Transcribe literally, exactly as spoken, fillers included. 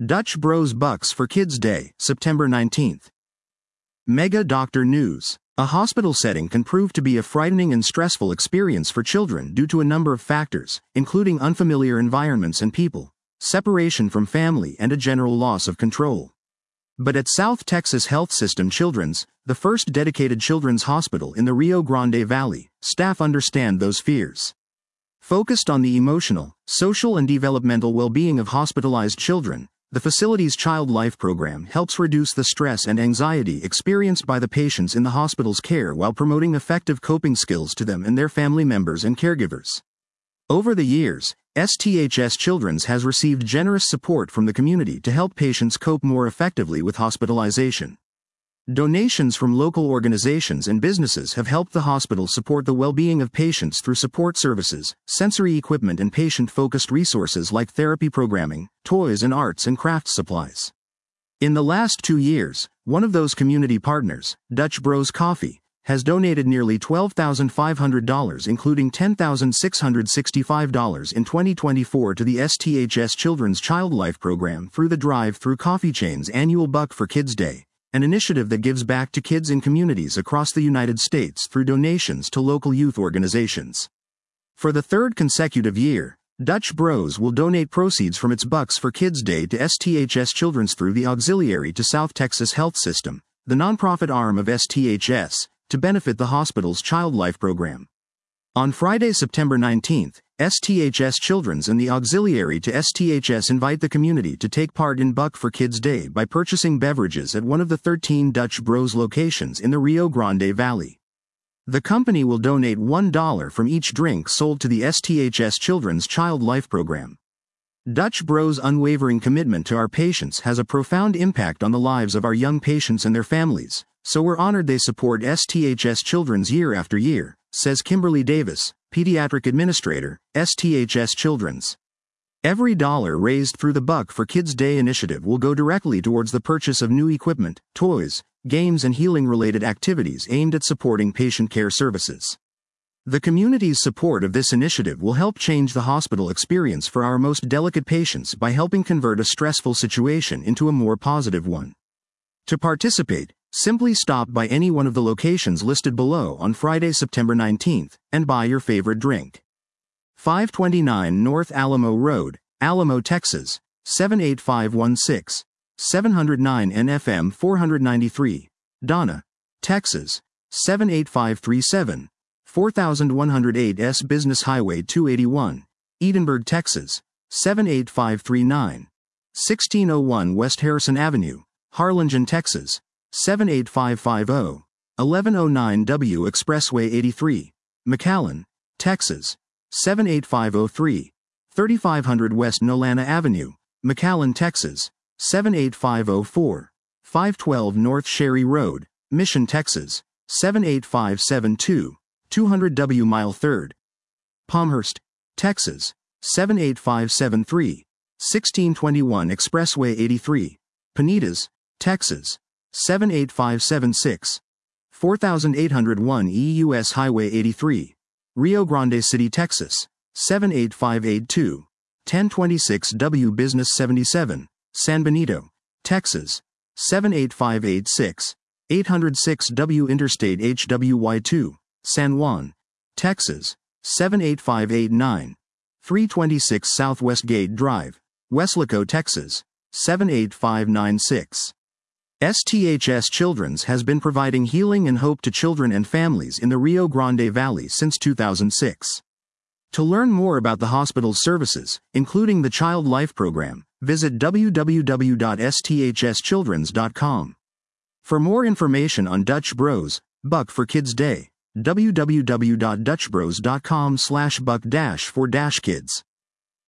Dutch Bros Bucks for Kids Day, September nineteenth. Mega Doctor News. A hospital setting can prove to be a frightening and stressful experience for children due to a number of factors, including unfamiliar environments and people, separation from family, and a general loss of control. But at South Texas Health System Children's, the first dedicated children's hospital in the Rio Grande Valley, staff understand those fears. Focused on the emotional, social, and developmental well-being of hospitalized children, the facility's Child Life program helps reduce the stress and anxiety experienced by the patients in the hospital's care while promoting effective coping skills to them and their family members and caregivers. Over the years, S T H S Children's has received generous support from the community to help patients cope more effectively with hospitalization. Donations from local organizations and businesses have helped the hospital support the well-being of patients through support services, sensory equipment, and patient-focused resources like therapy programming, toys, and arts and crafts supplies. In the last two years, one of those community partners, Dutch Bros Coffee, has donated nearly twelve thousand five hundred dollars, including ten thousand six hundred sixty-five dollars in twenty twenty-four, to the S T H S Children's Child Life program through the Drive-Thru Coffee Chain's annual Buck for Kids Day, an initiative that gives back to kids in communities across the United States through donations to local youth organizations. For the third consecutive year, Dutch Bros will donate proceeds from its Bucks for Kids Day to S T H S Children's through the auxiliary to South Texas Health System, the nonprofit arm of S T H S, to benefit the hospital's Child Life program. On Friday, September nineteenth, S T H S Children's and the auxiliary to S T H S invite the community to take part in Buck for Kids Day by purchasing beverages at one of the thirteen Dutch Bros locations in the Rio Grande Valley. The company will donate one dollar from each drink sold to the S T H S Children's Child Life program. Dutch Bros' unwavering commitment to our patients has a profound impact on the lives of our young patients and their families, so we're honored they support S T H S Children's year after year, says Kimberly Davis, Pediatric Administrator, S T H S Children's. Every dollar raised through the Buck for Kids Day initiative will go directly towards the purchase of new equipment, toys, games, and healing-related activities aimed at supporting patient care services. The community's support of this initiative will help change the hospital experience for our most delicate patients by helping convert a stressful situation into a more positive one. To participate, simply stop by any one of the locations listed below on Friday, September nineteenth, and buy your favorite drink. five twenty-nine North Alamo Road, Alamo, Texas, seven eight five one six, seven oh nine N F M four ninety-three, Donna, Texas, seven eight five three seven, four one oh eight S Business Highway two eighty-one, Edinburgh, Texas, seven eight five three nine, sixteen oh one West Harrison Avenue, Harlingen, Texas, seven eight five five zero, eleven oh nine W Expressway eighty-three, McAllen, Texas, seven eight five oh three, thirty-five hundred West Nolana Avenue, McAllen, Texas, seven eight five oh four, five twelve North Sherry Road, Mission, Texas, seven eight five seven two, two hundred W Mile third, Palmhurst, Texas, seven eight five seven three, sixteen twenty-one Expressway eighty-three, Panitas, Texas, seven eight five seven six, four eight oh one E U S Highway eighty-three, Rio Grande City, Texas, seven eight five eight two, ten twenty-six W Business seventy-seven, San Benito, Texas, seven eight five eight six, eight oh six W Interstate H W Y two, San Juan, Texas, seven eight five eight nine, three twenty-six Southwest Gate Drive, Weslaco, Texas, seven eight five nine six. S T H S Children's has been providing healing and hope to children and families in the Rio Grande Valley since two thousand six. To learn more about the hospital's services, including the Child Life program, visit w w w dot s t h s childrens dot com. For more information on Dutch Bros, Buck for Kids Day, w w w dot dutch bros dot com slash buck dash for dash kids.